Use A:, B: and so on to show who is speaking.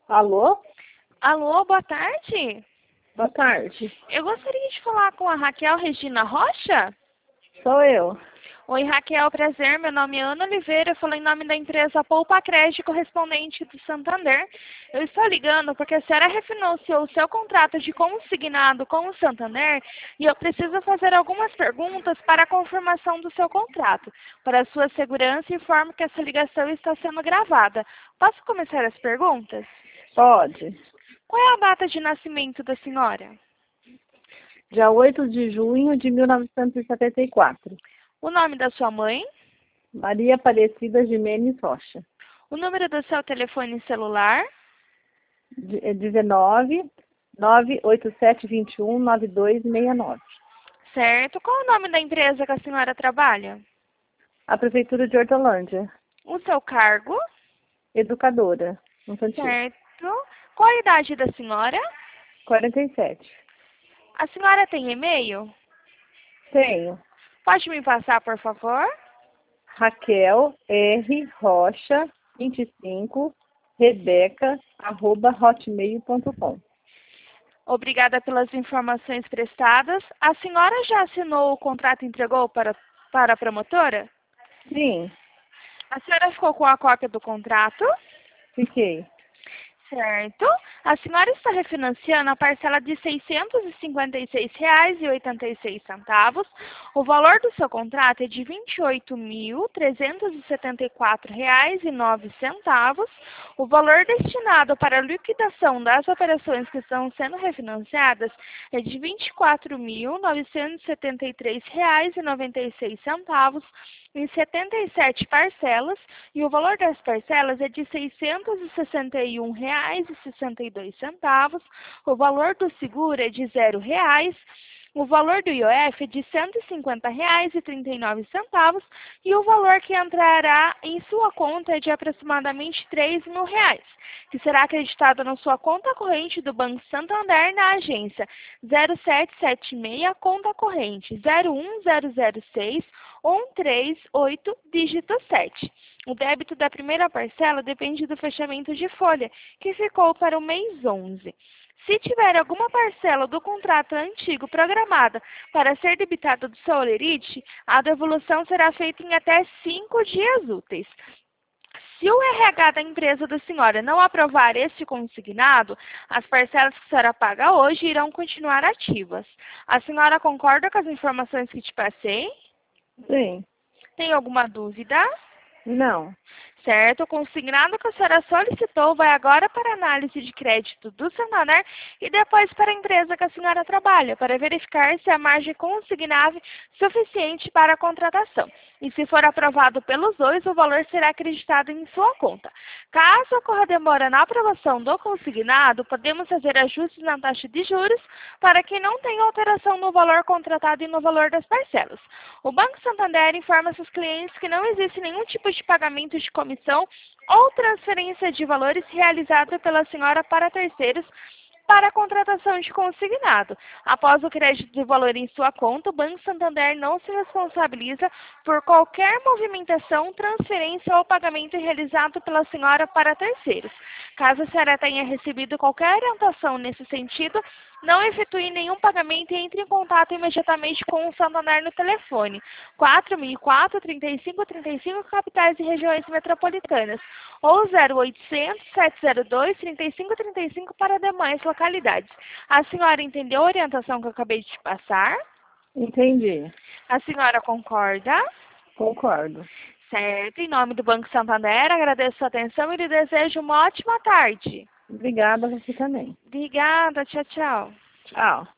A: Alô?
B: Alô, boa tarde.
A: Boa tarde.
B: Eu gostaria de falar com a Raquel Regina Rocha.
A: Sou eu.
B: Oi, Raquel, prazer. Meu nome é Ana Oliveira. Eu falo em nome da empresa Poupa Crédito, correspondente do Santander. Eu estou ligando porque a senhora refinanciou o seu contrato de consignado com o Santander e eu preciso fazer algumas perguntas para a confirmação do seu contrato. Para a sua segurança, informo que essa ligação está sendo gravada. Posso começar as perguntas?
A: Pode.
B: Qual é a data de nascimento da senhora?
A: Dia 8 de junho de 1974.
B: O nome da sua mãe?
A: Maria Aparecida Gimenez Rocha.
B: O número do seu telefone celular?
A: 19 98721 9269.
B: Certo. Qual é o nome da empresa que a senhora trabalha?
A: A Prefeitura de Hortolândia.
B: O seu cargo?
A: Educadora infantil.
B: Certo. Qual a idade da senhora?
A: 47.
B: A senhora tem e-mail?
A: Tenho.
B: Pode me passar, por favor?
A: Raquel R. Rocha 25 Rebeca@hotmail.com.
B: Obrigada pelas informações prestadas. A senhora já assinou o contrato e entregou para a promotora?
A: Sim,
B: A senhora ficou com a cópia do contrato?
A: fiquei.
B: Certo. A senhora está refinanciando a parcela de R$ 656,86. O valor do seu contrato é de R$ 28.374,09. O valor destinado para a liquidação das operações que estão sendo refinanciadas é de R$ 24.973,96 em 77 parcelas, e o valor das parcelas é de R$ 661,62. O valor do seguro é de R$ 0,00. O valor do IOF é de R$ 150,39 e o valor que entrará em sua conta é de aproximadamente R$ 3.000, que será acreditado na sua conta corrente do Banco Santander na agência 0776, conta corrente 01006 138, dígito 7. O débito da primeira parcela depende do fechamento de folha, que ficou para o mês 11. Se tiver alguma parcela do contrato antigo programada para ser debitada do seu holerite, a devolução será feita em até 5 dias úteis. Se o RH da empresa da senhora não aprovar este consignado, as parcelas que a senhora paga hoje irão continuar ativas. A senhora concorda com as informações que te passei?
A: Sim.
B: Tem alguma dúvida?
A: Não.
B: Certo, o consignado que a senhora solicitou vai agora para a análise de crédito do Santander e depois para a empresa que a senhora trabalha, para verificar se a margem consignável é suficiente para a contratação. E se for aprovado pelos dois, o valor será acreditado em sua conta. Caso ocorra demora na aprovação do consignado, podemos fazer ajustes na taxa de juros para que não tenha alteração no valor contratado e no valor das parcelas. O Banco Santander informa seus clientes que não existe nenhum tipo de pagamento de comissão ou transferência de valores realizada pela senhora para terceiros para a contratação de consignado. Após o crédito de valor em sua conta, o Banco Santander não se responsabiliza por qualquer movimentação, transferência ou pagamento realizado pela senhora para terceiros. Caso a senhora tenha recebido qualquer orientação nesse sentido, não efetue nenhum pagamento e entre em contato imediatamente com o Santander no telefone 4004-3535, capitais e regiões metropolitanas, ou 0800-702-3535 para demais localidades. A senhora entendeu a orientação que eu acabei de te passar?
A: Entendi.
B: A senhora concorda?
A: Concordo.
B: Certo. Em nome do Banco Santander, agradeço a atenção e lhe desejo uma ótima tarde.
A: Obrigada, você também.
B: Obrigada. Tchau, tchau.
A: Tchau.